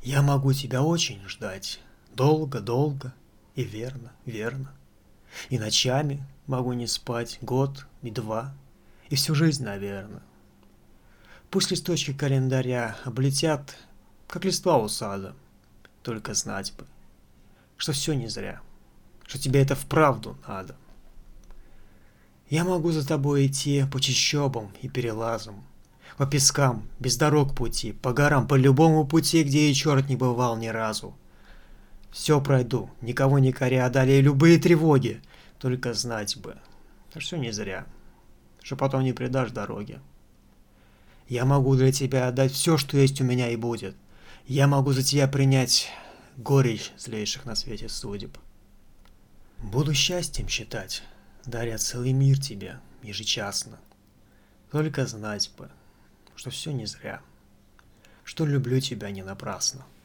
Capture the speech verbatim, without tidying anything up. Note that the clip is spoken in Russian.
Я могу тебя очень ждать, долго-долго и верно, верно. И ночами могу не спать год и два, и всю жизнь, наверно. Пусть листочки календаря облетят, как листва у сада, только знать бы, что все не зря, что тебе это вправду надо. Я могу за тобой идти по чащобам и перелазам, по пескам, без дорог пути, по горам, по любому пути, где и черт не бывал ни разу. Все пройду, никого не коря, далее любые тревоги, только знать бы, что все не зря, что потом не предашь дороге. Я могу для тебя отдать все, что есть у меня и будет. Я могу за тебя принять горечь злейших на свете судеб. Буду счастьем считать, даря целый мир тебе ежечасно. Только знать бы, что все не зря, что люблю тебя не напрасно.